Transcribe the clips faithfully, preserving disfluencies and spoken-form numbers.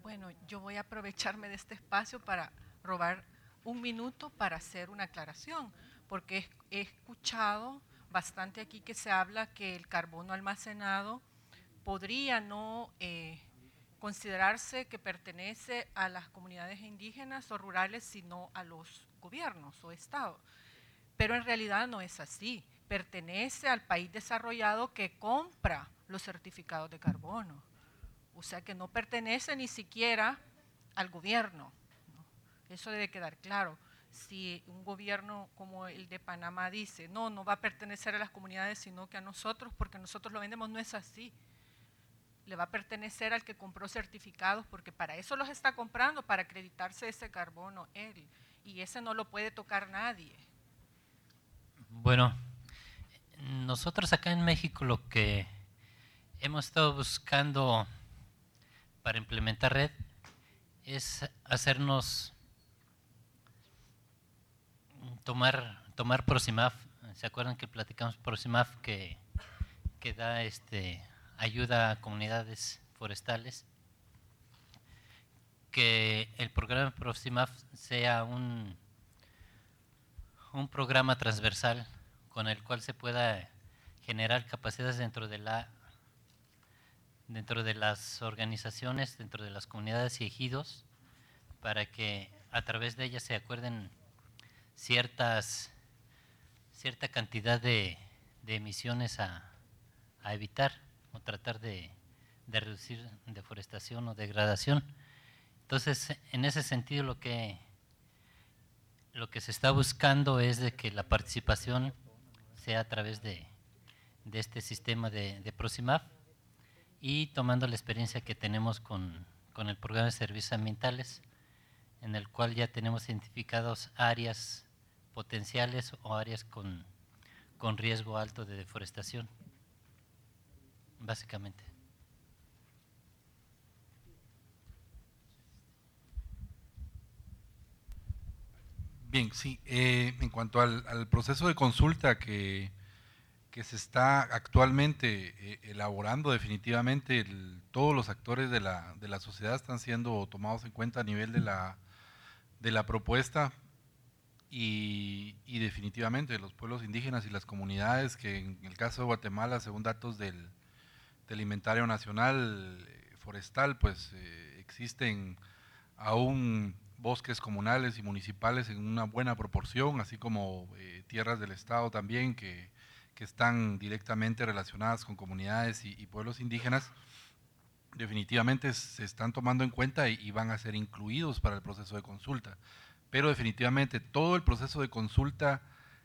Bueno, yo voy a aprovecharme de este espacio para robar un minuto para hacer una aclaración, porque he escuchado bastante aquí que se habla que el carbono almacenado podría no eh, considerarse que pertenece a las comunidades indígenas o rurales, sino a los gobiernos o estados. Pero en realidad no es así. Pertenece al país desarrollado que compra los certificados de carbono. O sea que no pertenece ni siquiera al gobierno, ¿no? Eso debe quedar claro. Si un gobierno como el de Panamá dice, no, no va a pertenecer a las comunidades, sino que a nosotros, porque nosotros lo vendemos, no es así. Le va a pertenecer al que compró certificados, porque para eso los está comprando, para acreditarse ese carbono él. Y ese no lo puede tocar nadie. Bueno, nosotros acá en México lo que hemos estado buscando para implementar red es hacernos tomar tomar Prosimaf. ¿Se acuerdan que platicamos Prosimaf que, que da este ayuda a comunidades forestales? Que el programa Prosimaf sea un, un programa transversal con el cual se pueda generar capacidades dentro de la dentro de las organizaciones, dentro de las comunidades y ejidos, para que a través de ellas se acuerden ciertas cierta cantidad de, de emisiones a, a evitar o tratar de, de reducir deforestación o degradación. Entonces, en ese sentido, lo que lo que se está buscando es de que la participación sea a través de, de este sistema de, de Prosimaf, y tomando la experiencia que tenemos con, con el programa de servicios ambientales, en el cual ya tenemos identificados áreas potenciales o áreas con, con riesgo alto de deforestación, básicamente. Bien, sí. Eh, en cuanto al, al, proceso de consulta que, que se está actualmente eh, elaborando, definitivamente el, todos los actores de la, de la sociedad están siendo tomados en cuenta a nivel de la, de la propuesta y, y definitivamente los pueblos indígenas y las comunidades que en el caso de Guatemala, según datos del, del Inventario Nacional eh, Forestal, pues eh, existen aún bosques comunales y municipales en una buena proporción, así como eh, tierras del Estado también que, que, están directamente relacionadas con comunidades y, y pueblos indígenas. Definitivamente se están tomando en cuenta y, y van a ser incluidos para el proceso de consulta. Pero definitivamente todo el proceso de consulta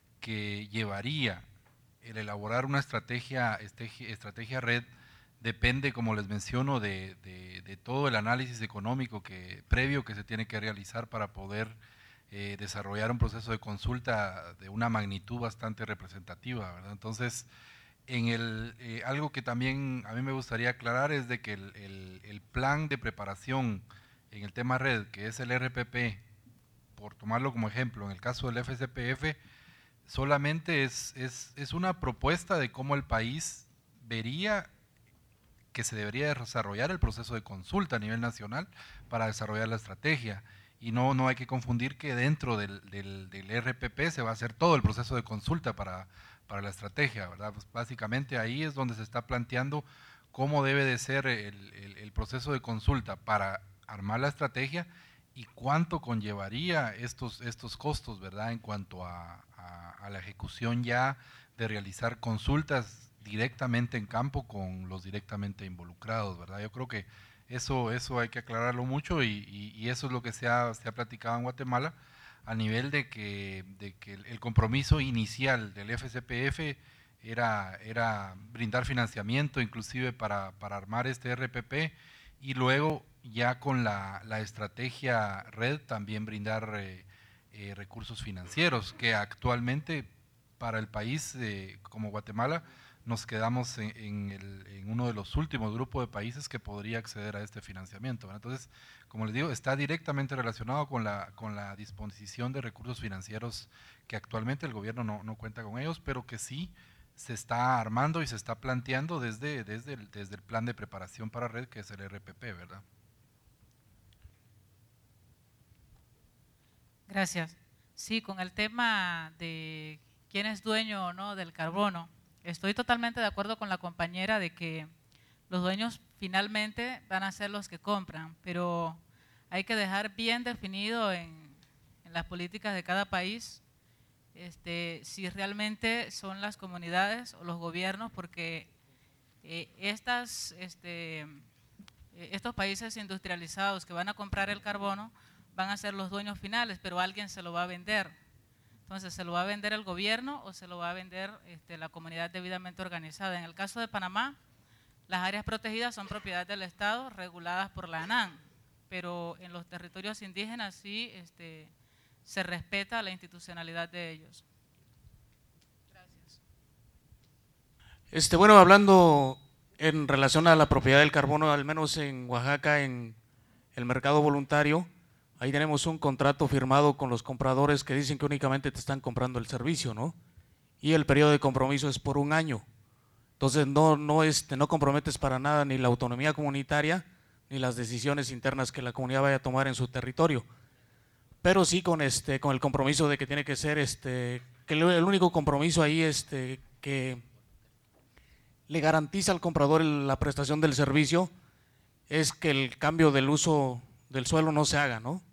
que llevaría el elaborar una estrategia, estrategia red, depende, como les menciono, de, de, de, todo el análisis económico que, previo que se tiene que realizar para poder eh, desarrollar un proceso de consulta de una magnitud bastante representativa, ¿verdad? Entonces, en el, eh, algo que también a mí me gustaría aclarar es de que el, el, el plan de preparación en el tema red, que es el R P P, por tomarlo como ejemplo, en el caso del F C P F, solamente es, es, es una propuesta de cómo el país vería que se debería desarrollar el proceso de consulta a nivel nacional para desarrollar la estrategia. Y no, no hay que confundir que dentro del, del, del R P P se va a hacer todo el proceso de consulta para, para la estrategia, ¿verdad? Pues básicamente ahí es donde se está planteando cómo debe de ser el, el, el proceso de consulta para armar la estrategia y cuánto conllevaría estos, estos costos, ¿verdad? En cuanto a, a, a la ejecución ya de realizar consultas directamente en campo con los directamente involucrados, ¿verdad? Yo creo que eso, eso hay que aclararlo mucho y, y, y eso es lo que se ha, se ha platicado en Guatemala a nivel de que, de que el, el compromiso inicial del F C P F era, era brindar financiamiento inclusive para, para armar este R P P y luego ya con la, la estrategia red también brindar eh, eh, recursos financieros que actualmente para el país eh, como Guatemala nos quedamos en, en, el, en, uno de los últimos grupos de países que podría acceder a este financiamiento, ¿verdad? Entonces, como les digo, está directamente relacionado con la, con la disposición de recursos financieros que actualmente el gobierno no, no cuenta con ellos, pero que sí se está armando y se está planteando desde, desde, el, desde el plan de preparación para red, que es el R P P, ¿verdad? Gracias. Sí, con el tema de quién es dueño o no del carbono, estoy totalmente de acuerdo con la compañera de que los dueños finalmente van a ser los que compran, pero hay que dejar bien definido en, en las políticas de cada país este, si realmente son las comunidades o los gobiernos, porque eh, estas, este, eh, estos países industrializados que van a comprar el carbono van a ser los dueños finales, pero alguien se lo va a vender. Entonces, ¿se lo va a vender el gobierno o se lo va a vender este, la comunidad debidamente organizada? En el caso de Panamá, las áreas protegidas son propiedad del Estado reguladas por la ANAM, pero en los territorios indígenas sí este, se respeta la institucionalidad de ellos. Gracias. Este, bueno, hablando en relación a la propiedad del carbono, al menos en Oaxaca, en el mercado voluntario, ahí tenemos un contrato firmado con los compradores que dicen que únicamente te están comprando el servicio, ¿no? Y el periodo de compromiso es por un año. Entonces no, no, este, no comprometes para nada ni la autonomía comunitaria ni las decisiones internas que la comunidad vaya a tomar en su territorio. Pero sí con, este, con el compromiso de que tiene que ser, este, que el único compromiso ahí este, que le garantiza al comprador la prestación del servicio es que el cambio del uso del suelo no se haga, ¿no?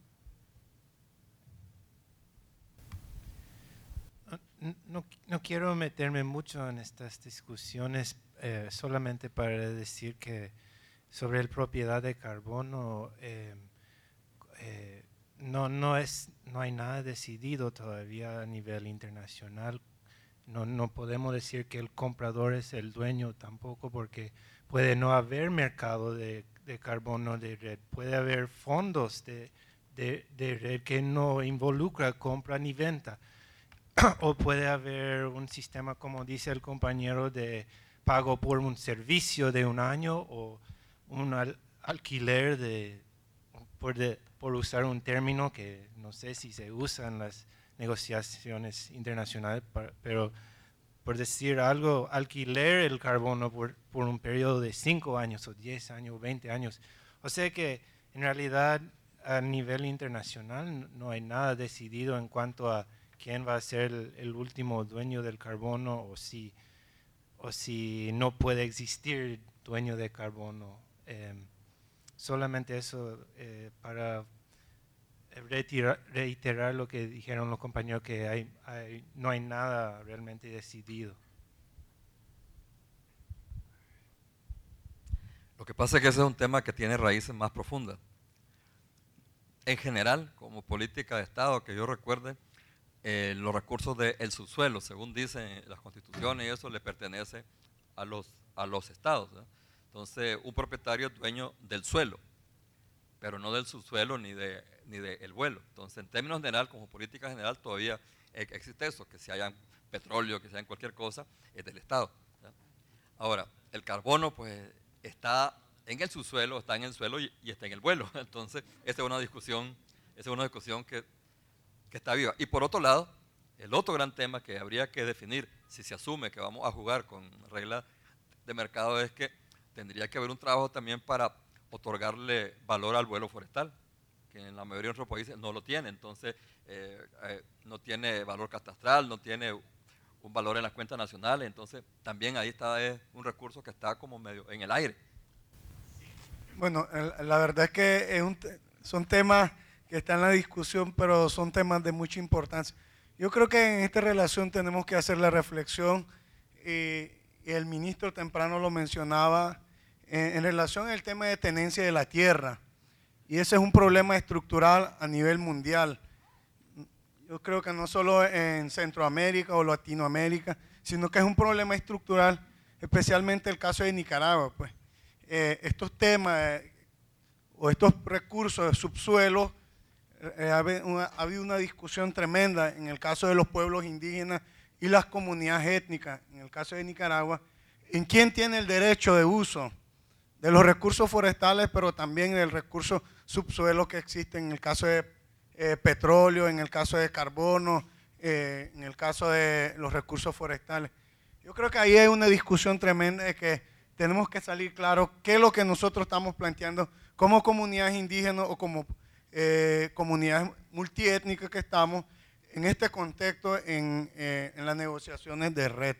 No, no quiero meterme mucho en estas discusiones, eh, solamente para decir que sobre la propiedad de carbono eh, eh, no, no, es, no hay nada decidido todavía a nivel internacional. No, no podemos decir que el comprador es el dueño tampoco, porque puede no haber mercado de, de carbono de red, puede haber fondos de, de, de red que no involucra compra ni venta. O puede haber un sistema, como dice el compañero, de pago por un servicio de un año o un al alquiler, de por, de, por usar un término que no sé si se usa en las negociaciones internacionales, pero por decir algo, alquiler el carbono por, por un periodo de cinco años o diez años o veinte años. O sea que en realidad a nivel internacional no hay nada decidido en cuanto a quién va a ser el, el último dueño del carbono o si, o si no puede existir dueño de carbono. Eh, solamente eso eh, para reiterar, reiterar lo que dijeron los compañeros, que hay, hay, no hay nada realmente decidido. Lo que pasa es que ese es un tema que tiene raíces más profundas. En general, como política de Estado, que yo recuerde, Eh, los recursos del subsuelo, según dicen las constituciones, y eso le pertenece a los, a los estados, ¿eh? Entonces, un propietario es dueño del suelo, pero no del subsuelo ni de ni del vuelo. Entonces, en términos general, como política general, todavía existe eso, que si haya petróleo, que si haya cualquier cosa, es del Estado, ¿eh? Ahora, el carbono, pues, está en el subsuelo, está en el suelo y, y está en el vuelo. Entonces, esa es una discusión, esa es una discusión que que está viva. Y por otro lado, el otro gran tema que habría que definir, si se asume que vamos a jugar con reglas de mercado, es que tendría que haber un trabajo también para otorgarle valor al vuelo forestal, que en la mayoría de nuestros países no lo tiene. Entonces, eh, eh, no tiene valor catastral, no tiene un valor en las cuentas nacionales. Entonces, también ahí está es un recurso que está como medio en el aire. Bueno, la verdad es que es un, son temas que está en la discusión, pero son temas de mucha importancia. Yo creo que en esta relación tenemos que hacer la reflexión, y, y el ministro temprano lo mencionaba, en, en relación al tema de tenencia de la tierra, y ese es un problema estructural a nivel mundial. Yo creo que no solo en Centroamérica o Latinoamérica, sino que es un problema estructural, especialmente el caso de Nicaragua. Pues, eh, estos temas eh, o estos recursos de subsuelo, Eh, ha, una, ha habido una discusión tremenda en el caso de los pueblos indígenas y las comunidades étnicas, en el caso de Nicaragua, en quién tiene el derecho de uso de los recursos forestales, pero también del recurso subsuelo que existe en el caso de eh, petróleo, en el caso de carbono, eh, en el caso de los recursos forestales. Yo creo que ahí hay una discusión tremenda de que tenemos que salir claro qué es lo que nosotros estamos planteando como comunidades indígenas o como eh, comunidades multiétnicas que estamos en este contexto en, eh, en las negociaciones de red.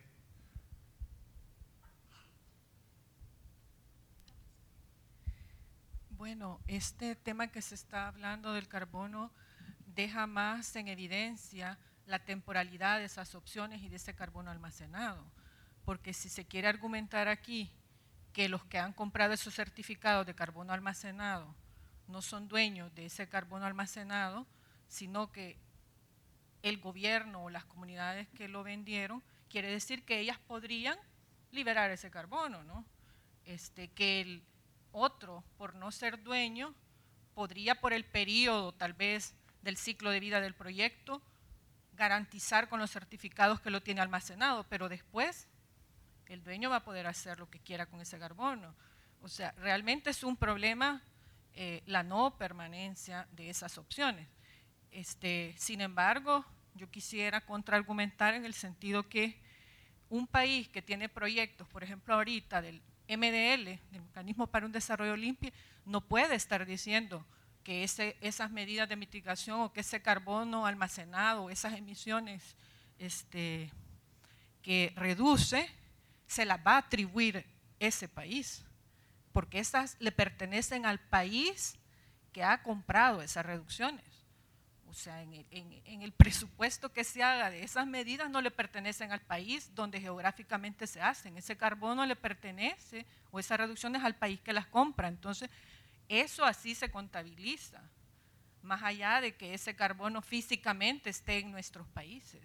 Bueno, este tema que se está hablando del carbono deja más en evidencia la temporalidad de esas opciones y de ese carbono almacenado, porque si se quiere argumentar aquí que los que han comprado esos certificados de carbono almacenado no son dueños de ese carbono almacenado, sino que el gobierno o las comunidades que lo vendieron, quiere decir que ellas podrían liberar ese carbono, ¿no? Este, que el otro, por no ser dueño, podría por el periodo tal vez del ciclo de vida del proyecto garantizar con los certificados que lo tiene almacenado, pero después el dueño va a poder hacer lo que quiera con ese carbono. O sea, realmente es un problema eh, la no permanencia de esas opciones. Este, sin embargo, yo quisiera contraargumentar en el sentido que un país que tiene proyectos, por ejemplo ahorita del M D L, del Mecanismo para un Desarrollo Limpio, no puede estar diciendo que ese, esas medidas de mitigación o que ese carbono almacenado, esas emisiones este, que reduce, se las va a atribuir ese país, porque esas le pertenecen al país que ha comprado esas reducciones. O sea, en el, en, en el presupuesto que se haga de esas medidas no le pertenecen al país donde geográficamente se hacen. Ese carbono le pertenece, o esas reducciones, al país que las compra. Entonces, eso así se contabiliza, más allá de que ese carbono físicamente esté en nuestros países.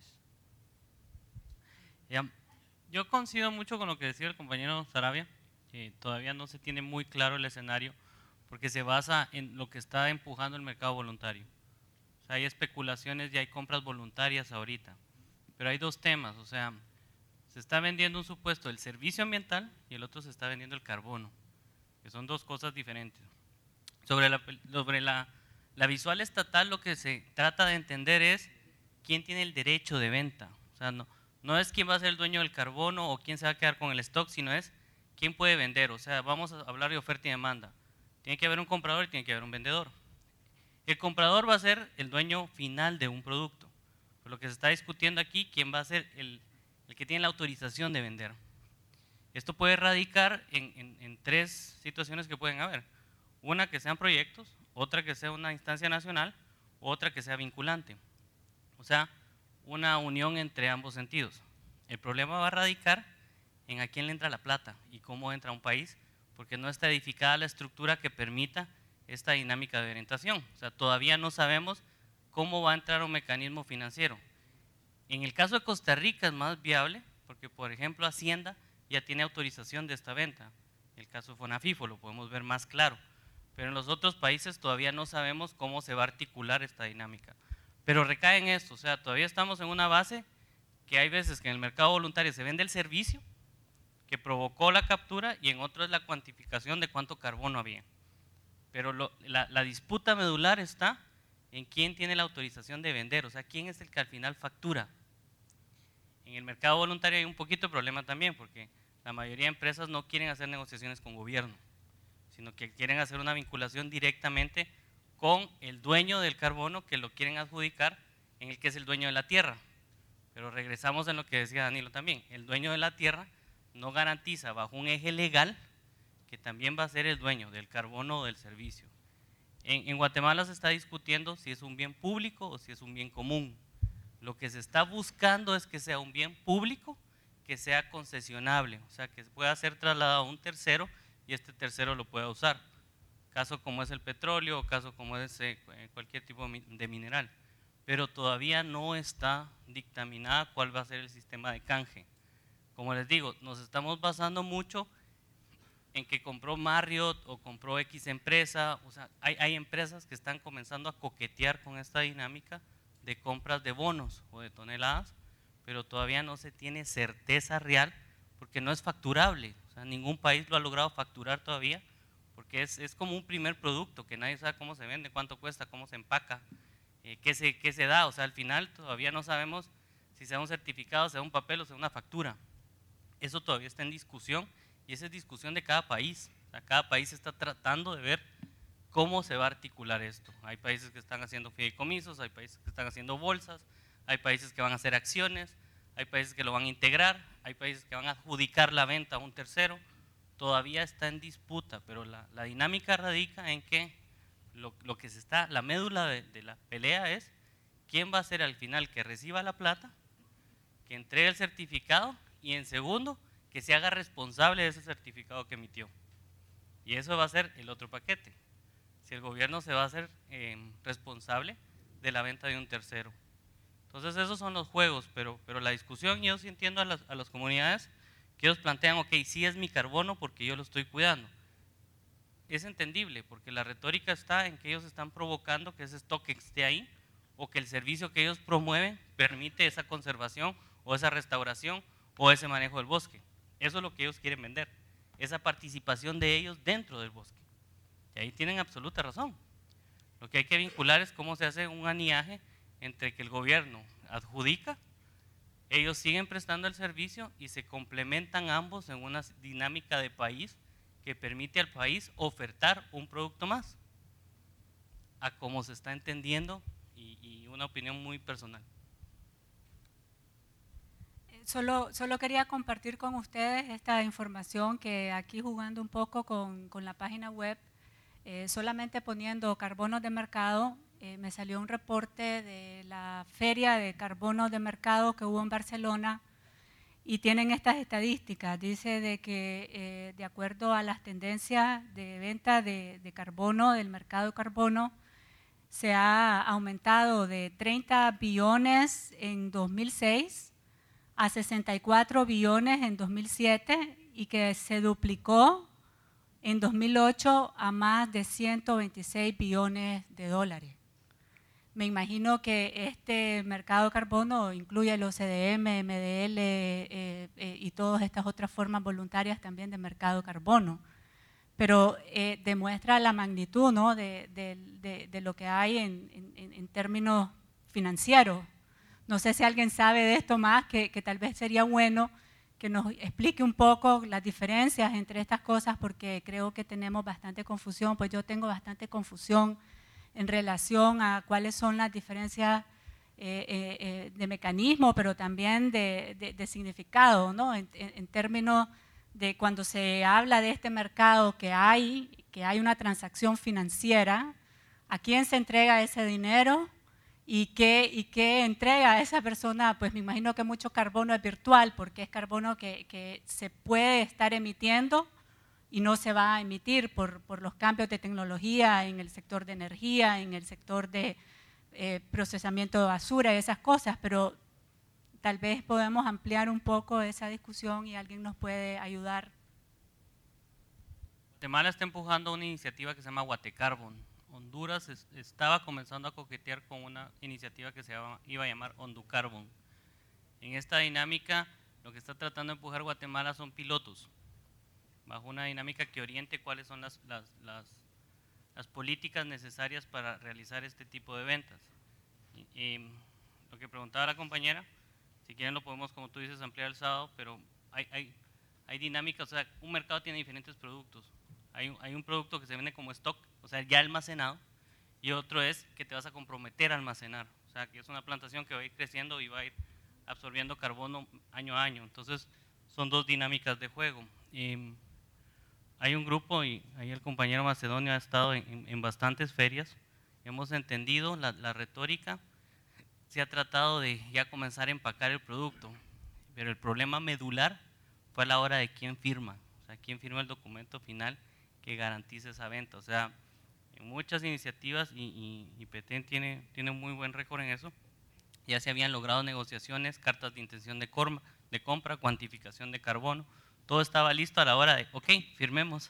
Ya, yo coincido mucho con lo que decía el compañero Saravia, que todavía no se tiene muy claro el escenario, porque se basa en lo que está empujando el mercado voluntario. O sea, hay especulaciones y hay compras voluntarias ahorita, pero hay dos temas, o sea, se está vendiendo un supuesto del servicio ambiental y el otro se está vendiendo el carbono, que son dos cosas diferentes. Sobre la, sobre la, la visual estatal, lo que se trata de entender es quién tiene el derecho de venta. O sea, no, no es quién va a ser el dueño del carbono o quién se va a quedar con el stock, sino es quién puede vender. O sea, vamos a hablar de oferta y demanda. Tiene que haber un comprador y tiene que haber un vendedor. El comprador va a ser el dueño final de un producto. Por lo que se está discutiendo aquí, quién va a ser el, el que tiene la autorización de vender. Esto puede radicar en, en, en tres situaciones que pueden haber. Una, que sean proyectos, otra que sea una instancia nacional, otra que sea vinculante. O sea, una unión entre ambos sentidos. El problema va a radicar en a quién le entra la plata y cómo entra a un país, porque no está edificada la estructura que permita esta dinámica de orientación. O sea, todavía no sabemos cómo va a entrar un mecanismo financiero. En el caso de Costa Rica es más viable, porque por ejemplo Hacienda ya tiene autorización de esta venta. En el caso de Fonafifo lo podemos ver más claro. Pero en los otros países todavía no sabemos cómo se va a articular esta dinámica. Pero recae en esto, o sea, todavía estamos en una base que hay veces que en el mercado voluntario se vende el servicio que provocó la captura y en otro es la cuantificación de cuánto carbono había. Pero lo, la, la disputa medular está en quién tiene la autorización de vender, o sea, quién es el que al final factura. En el mercado voluntario hay un poquito de problema también, porque la mayoría de empresas no quieren hacer negociaciones con gobierno, sino que quieren hacer una vinculación directamente con el dueño del carbono que lo quieren adjudicar, en el que es el dueño de la tierra. Pero regresamos en lo que decía Danilo también, el dueño de la tierra no garantiza bajo un eje legal que también va a ser el dueño del carbono o del servicio. En, en Guatemala se está discutiendo si es un bien público o si es un bien común. Lo que se está buscando es que sea un bien público, que sea concesionable, o sea, que pueda ser trasladado a un tercero y este tercero lo pueda usar. Caso como es el petróleo, o caso como es eh, cualquier tipo de mineral. Pero todavía no está dictaminada cuál va a ser el sistema de canje. Como les digo, nos estamos basando mucho en que compró Marriott o compró X empresa, o sea, hay, hay empresas que están comenzando a coquetear con esta dinámica de compras de bonos o de toneladas, pero todavía no se tiene certeza real porque no es facturable, o sea, ningún país lo ha logrado facturar todavía, porque es, es como un primer producto que nadie sabe cómo se vende, cuánto cuesta, cómo se empaca, eh, qué, se, qué se da, o sea, al final todavía no sabemos si sea un certificado, sea un papel o sea una factura. Eso todavía está en discusión y esa es discusión de cada país. O sea, cada país está tratando de ver ¿cómo se va a articular esto? Hay países que están haciendo fideicomisos, hay países que están haciendo bolsas, hay países que van a hacer acciones, hay países que lo van a integrar, hay países que van a adjudicar la venta a un tercero. Todavía está en disputa, pero la, la dinámica radica en que lo, lo que se está, la médula de, de la pelea es quién va a ser al final que reciba la plata, que entregue el certificado y en segundo, que se haga responsable de ese certificado que emitió. Y eso va a ser el otro paquete. Si el gobierno se va a hacer eh, responsable de la venta de un tercero. Entonces esos son los juegos, pero, pero la discusión, yo sí entiendo a las, a las comunidades que ellos plantean, ok, sí es mi carbono porque yo lo estoy cuidando. Es entendible, porque la retórica está en que ellos están provocando que ese stock esté ahí, o que el servicio que ellos promueven permite esa conservación, o esa restauración, o ese manejo del bosque. Eso es lo que ellos quieren vender, esa participación de ellos dentro del bosque. Y ahí tienen absoluta razón. Lo que hay que vincular es cómo se hace un aniaje entre que el gobierno adjudica, ellos siguen prestando el servicio y se complementan ambos en una dinámica de país que permite al país ofertar un producto más, a como se está entendiendo, y, y una opinión muy personal. Solo, solo quería compartir con ustedes esta información que aquí jugando un poco con, con la página web, eh, solamente poniendo carbonos de mercado, eh, me salió un reporte de la feria de carbonos de mercado que hubo en Barcelona y tienen estas estadísticas. Dice de que eh, de acuerdo a las tendencias de venta de, de carbono, del mercado de carbono, se ha aumentado de treinta billones en dos mil seis a sesenta y cuatro billones en dos mil siete y que se duplicó en dos mil ocho a más de ciento veintiséis billones de dólares. Me imagino que este mercado de carbono incluye el O C D M, M D L eh, eh, y todas estas otras formas voluntarias también de mercado de carbono. Pero eh, demuestra la magnitud, ¿no?, de, de, de, de lo que hay en, en, en términos financieros. No sé si alguien sabe de esto más, que, que tal vez sería bueno que nos explique un poco las diferencias entre estas cosas, porque creo que tenemos bastante confusión, pues yo tengo bastante confusión en relación a cuáles son las diferencias eh, eh, de mecanismo, pero también de, de, de significado, ¿no? En, en, en términos de cuando se habla de este mercado que hay, que hay una transacción financiera, ¿a quién se entrega ese dinero? ¿Y qué, y qué entrega a esa persona? Pues me imagino que mucho carbono es virtual, porque es carbono que, que se puede estar emitiendo y no se va a emitir por, por los cambios de tecnología en el sector de energía, en el sector de eh, procesamiento de basura y esas cosas, pero tal vez podemos ampliar un poco esa discusión y alguien nos puede ayudar. Guatemala está empujando una iniciativa que se llama Guatecarbon. Honduras es, estaba comenzando a coquetear con una iniciativa que se llama, iba a llamar Honducarbon. En esta dinámica, lo que está tratando de empujar Guatemala son pilotos, bajo una dinámica que oriente cuáles son las, las, las, las políticas necesarias para realizar este tipo de ventas. Y, y lo que preguntaba la compañera, si quieren lo podemos, como tú dices, ampliar el sábado, pero hay, hay, hay dinámicas, o sea, un mercado tiene diferentes productos. Hay, hay un producto que se vende como stock, o sea, ya almacenado, y otro es que te vas a comprometer a almacenar, o sea, que es una plantación que va a ir creciendo y va a ir absorbiendo carbono año a año. Entonces, son dos dinámicas de juego. Y hay un grupo, y ahí el compañero Macedonio ha estado en, en, en bastantes ferias, hemos entendido la, la retórica, se ha tratado de ya comenzar a empacar el producto, pero el problema medular fue a la hora de quién firma, o sea, quién firma el documento final que garantice esa venta. O sea, en muchas iniciativas, y, y, y Petén tiene, tiene un muy buen récord en eso, ya se habían logrado negociaciones, cartas de intención de, corma, de compra, cuantificación de carbono, todo estaba listo a la hora de, ok, firmemos.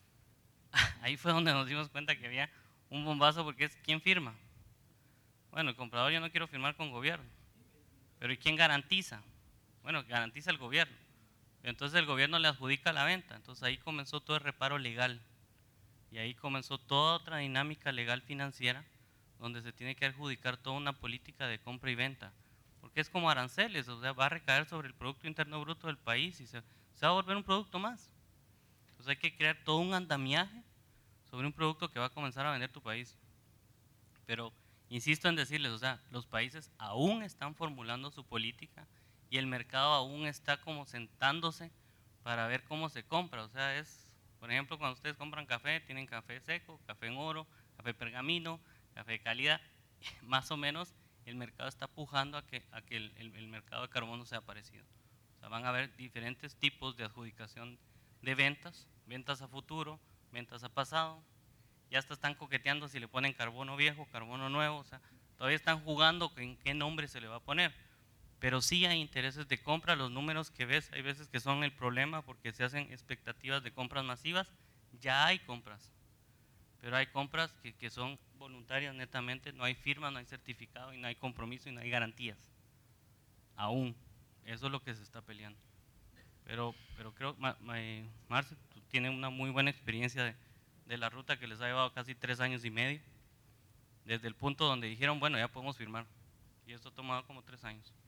Ahí fue donde nos dimos cuenta que había un bombazo, porque es, ¿quién firma? Bueno, el comprador, yo no quiero firmar con gobierno, pero ¿y quién garantiza? Bueno, garantiza el gobierno. Entonces el gobierno le adjudica la venta, entonces ahí comenzó todo el reparo legal y ahí comenzó toda otra dinámica legal financiera donde se tiene que adjudicar toda una política de compra y venta, porque es como aranceles, o sea, va a recaer sobre el Producto Interno Bruto del país y se, se va a volver un producto más. Entonces hay que crear todo un andamiaje sobre un producto que va a comenzar a vender tu país. Pero insisto en decirles, o sea, los países aún están formulando su política y el mercado aún está como sentándose para ver cómo se compra. O sea, es, por ejemplo, cuando ustedes compran café, tienen café seco, café en oro, café pergamino, café de calidad. Más o menos el mercado está pujando a que, a que el, el, el mercado de carbono sea parecido. O sea, van a haber diferentes tipos de adjudicación de ventas, ventas a futuro, ventas a pasado. Ya hasta están coqueteando si le ponen carbono viejo, carbono nuevo. O sea, todavía están jugando en qué nombre se le va a poner. Pero sí hay intereses de compra. Los números que ves, hay veces que son el problema porque se hacen expectativas de compras masivas. Ya hay compras, pero hay compras que, que son voluntarias netamente, no hay firma, no hay certificado y no hay compromiso y no hay garantías. Aún, eso es lo que se está peleando. Pero, pero creo, Ma, Ma, Marce, tú tienes una muy buena experiencia de, de la ruta que les ha llevado casi tres años y medio, desde el punto donde dijeron, bueno, ya podemos firmar, y esto ha tomado como tres años.